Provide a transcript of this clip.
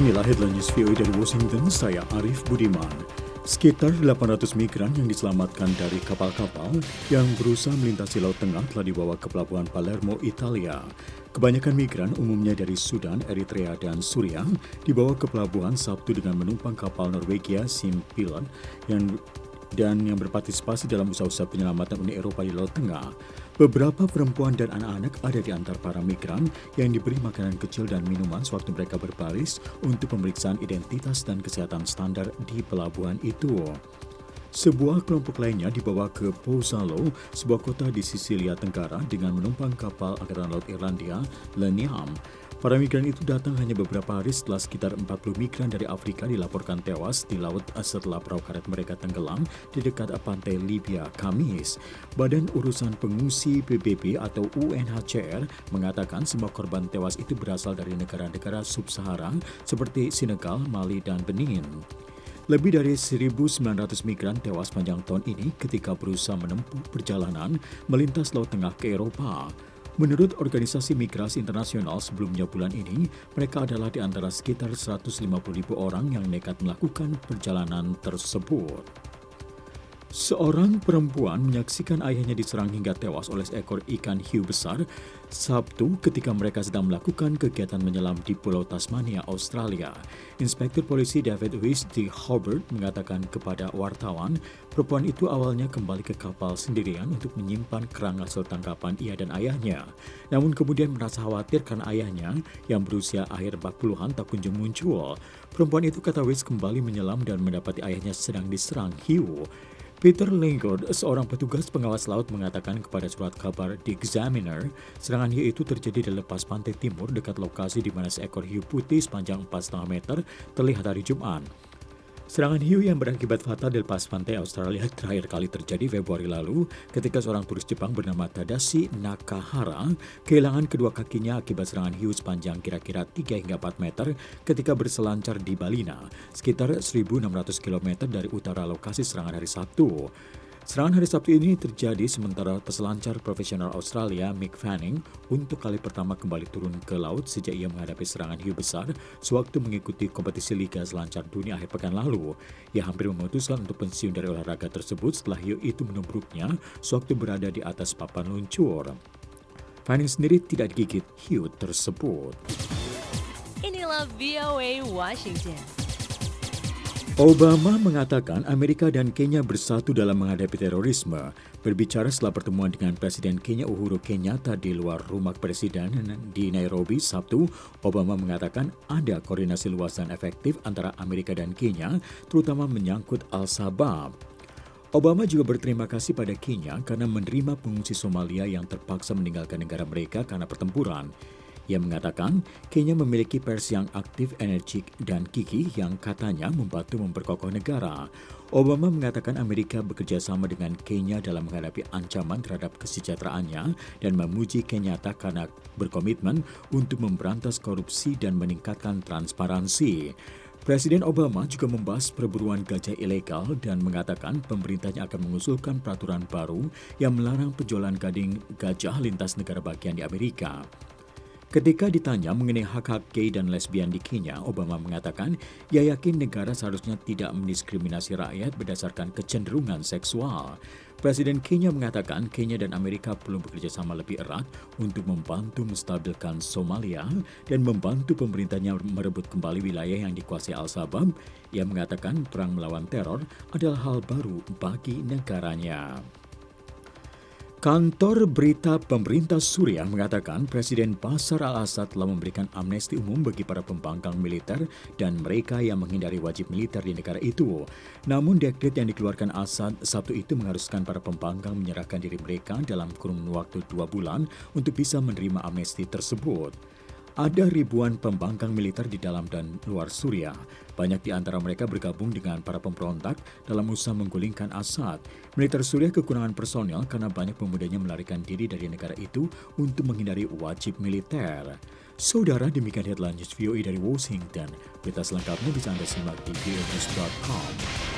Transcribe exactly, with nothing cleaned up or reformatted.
Inilah headline news V O A dari Washington, saya Arif Budiman. Sekitar delapan ratus migran yang diselamatkan dari kapal-kapal yang berusaha melintasi Laut Tengah telah dibawa ke pelabuhan Palermo, Italia. Kebanyakan migran, umumnya dari Sudan, Eritrea, dan Suriah, dibawa ke pelabuhan Sabtu dengan menumpang kapal Norwegia Simpilad yang dan yang berpartisipasi dalam usaha-usaha penyelamatan Uni Eropa di Laut Tengah. Beberapa perempuan dan anak-anak ada di antara para migran yang diberi makanan kecil dan minuman sewaktu mereka berbaris untuk pemeriksaan identitas dan kesehatan standar di pelabuhan itu. Sebuah kelompok lainnya dibawa ke Pozzallo, sebuah kota di Sisilia Tenggara dengan menumpang kapal Angkatan Laut Irlandia, Leniam. Para migran itu datang hanya beberapa hari setelah sekitar empat puluh migran dari Afrika dilaporkan tewas di laut setelah perahu karet mereka tenggelam di dekat pantai Libya, Kamis. Badan Urusan Pengungsi P B B atau U N H C R mengatakan semua korban tewas itu berasal dari negara-negara sub-Sahara seperti Senegal, Mali, dan Benin. Lebih dari seribu sembilan ratus migran tewas panjang tahun ini ketika berusaha menempuh perjalanan melintas Laut Tengah ke Eropa. Menurut Organisasi Migrasi Internasional sebelumnya bulan ini, mereka adalah di antara sekitar seratus lima puluh ribu orang yang nekat melakukan perjalanan tersebut. Seorang perempuan menyaksikan ayahnya diserang hingga tewas oleh seekor ikan hiu besar Sabtu ketika mereka sedang melakukan kegiatan menyelam di Pulau Tasmania, Australia. Inspektur Polisi David Weiss di Hobart mengatakan kepada wartawan, perempuan itu awalnya kembali ke kapal sendirian untuk menyimpan kerang hasil tangkapan ia dan ayahnya. Namun kemudian merasa khawatir karena ayahnya yang berusia akhir empat puluhan tak kunjung muncul. Perempuan itu, kata Weiss, kembali menyelam dan mendapati ayahnya sedang diserang hiu. Peter Langford, seorang petugas pengawas laut, mengatakan kepada surat kabar The Examiner, serangan hiu itu terjadi di lepas pantai timur dekat lokasi di mana seekor hiu putih sepanjang empat koma lima meter terlihat hari Jumat. Serangan hiu yang berakibat fatal di lepas pantai Australia terakhir kali terjadi Februari lalu ketika seorang turis Jepang bernama Tadashi Nakahara kehilangan kedua kakinya akibat serangan hiu sepanjang kira-kira tiga hingga empat meter ketika berselancar di Ballina, sekitar seribu enam ratus kilometer dari utara lokasi serangan hari Sabtu. Serangan hari Sabtu ini terjadi sementara peselancar profesional Australia Mick Fanning untuk kali pertama kembali turun ke laut sejak ia menghadapi serangan hiu besar sewaktu mengikuti kompetisi Liga Selancar Dunia akhir pekan lalu. Ia hampir memutuskan untuk pensiun dari olahraga tersebut setelah hiu itu menumbruknya sewaktu berada di atas papan luncur. Fanning sendiri tidak digigit hiu tersebut. Inilah V O A Washington. Obama mengatakan Amerika dan Kenya bersatu dalam menghadapi terorisme. Berbicara setelah pertemuan dengan Presiden Kenya Uhuru Kenyatta di luar rumah Presiden di Nairobi Sabtu, Obama mengatakan ada koordinasi luas dan efektif antara Amerika dan Kenya, terutama menyangkut Al-Shabaab. Obama juga berterima kasih pada Kenya karena menerima pengungsi Somalia yang terpaksa meninggalkan negara mereka karena pertempuran. Ia mengatakan Kenya memiliki pers yang aktif, energik, dan gigih yang katanya membantu memperkokoh negara. Obama mengatakan Amerika bekerja sama dengan Kenya dalam menghadapi ancaman terhadap kesejahteraannya dan memuji Kenyatta karena berkomitmen untuk memberantas korupsi dan meningkatkan transparansi. Presiden Obama juga membahas perburuan gajah ilegal dan mengatakan pemerintahnya akan mengusulkan peraturan baru yang melarang penjualan gading gajah lintas negara bagian di Amerika. Ketika ditanya mengenai hak-hak gay dan lesbian di Kenya, Obama mengatakan ia yakin negara seharusnya tidak mendiskriminasi rakyat berdasarkan kecenderungan seksual. Presiden Kenya mengatakan Kenya dan Amerika perlu bekerja sama lebih erat untuk membantu menstabilkan Somalia dan membantu pemerintahnya merebut kembali wilayah yang dikuasai Al-Shabaab. Ia mengatakan perang melawan teror adalah hal baru bagi negaranya. Kantor berita pemerintah Suriah mengatakan Presiden Bashar al-Assad telah memberikan amnesti umum bagi para pembangkang militer dan mereka yang menghindari wajib militer di negara itu. Namun dekret yang dikeluarkan Assad Sabtu itu mengharuskan para pembangkang menyerahkan diri mereka dalam kurun waktu dua bulan untuk bisa menerima amnesti tersebut. Ada ribuan pembangkang militer di dalam dan luar Suriah. Banyak di antara mereka bergabung dengan para pemberontak dalam usaha menggulingkan Assad. Militer Suriah kekurangan personel karena banyak pemudanya melarikan diri dari negara itu untuk menghindari wajib militer. Saudara, demikian headline news V O A dari Washington. Berita selengkapnya bisa Anda simak di v o a news dot com.